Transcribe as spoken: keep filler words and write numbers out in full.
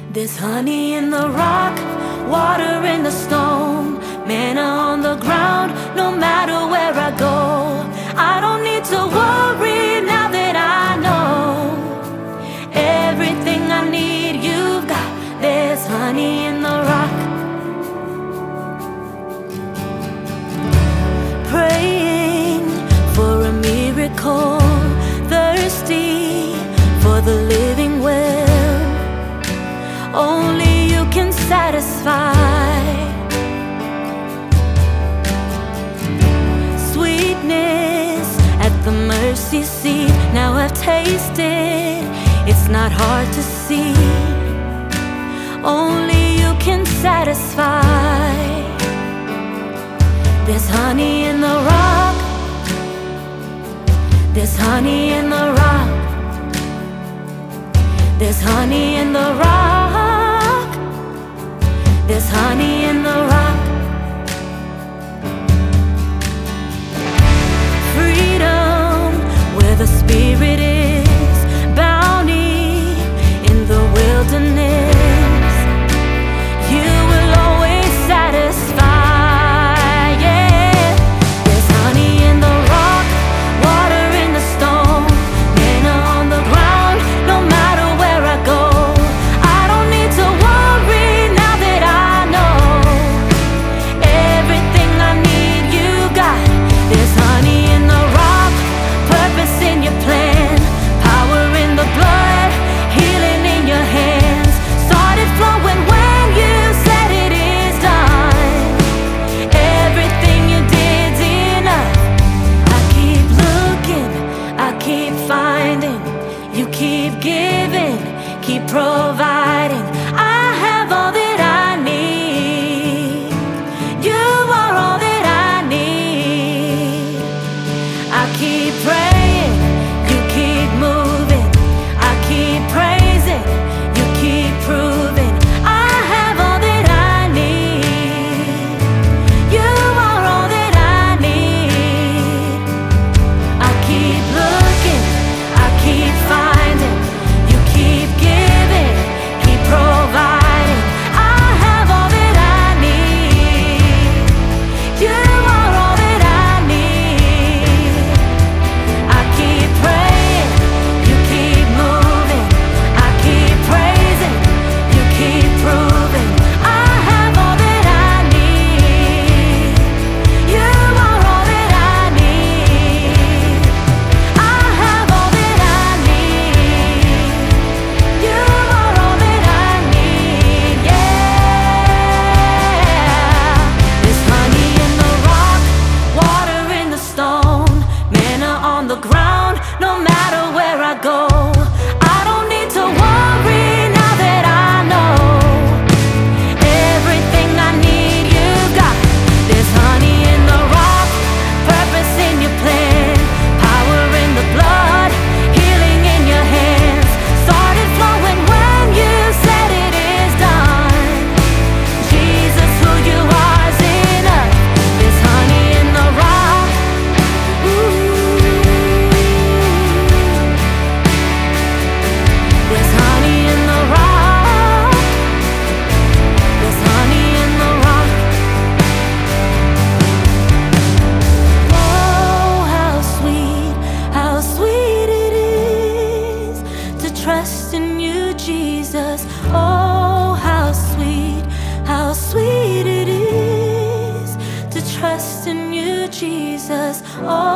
There's honey in the rock, water in the stone, manna on the ground, no matter where I go. I don't need to worry now that I know everything I need you've got. There's honey in the rock. Praying for a miracle, thirsty for the living well. Only you can satisfy. Sweetness at the mercy seat, now I've tasted, it's not hard to see. Only you can satisfy. There's honey in the rock. There's honey in the rock. There's honey in the rock. There's honey in the rock. Freedom where the Spirit is, bounty in the wilderness. You will always satisfy, yeah. There's honey in the rock, water in the stone, manna on the ground, no matter where I go. I don't need to worry now that I know everything I need you got. There's honey in the rock, purpose in your plan, power in the blood, healing in your hands. Started flowing when you said it is done. Everything you did's enough. I keep looking, I keep finding, you keep giving, keep providing. I have all that I need. You are all that I need. I keep praying, you keep moving. I keep praising, you keep proving. I have all that I need. You are all that I need. I keep looking, I keep finding, you keep giving, keep providing. I have all that I need. You are all that I need. I keep praying, you keep moving. I keep praising, you keep proving. I have all that I need. You are all that I need. I have all that I need. You are all that I need, yeah. There's honey in the rock, water in the stone, manna on the ground, no matter where I go. I don't need to worry now that I know everything I need you've got. There's honey in the rock, purpose in your plan, power in the blood, healing in your hands. Started flowing when you said it is done. Jesus, who you are is enough. There's honey in the rock. Ooh. There's honey in the rock. There's honey in the rock. Oh, how sweet, how sweet it is to trust in you, Jesus. Oh, how sweet, how sweet it is to trust in you, Jesus. Oh,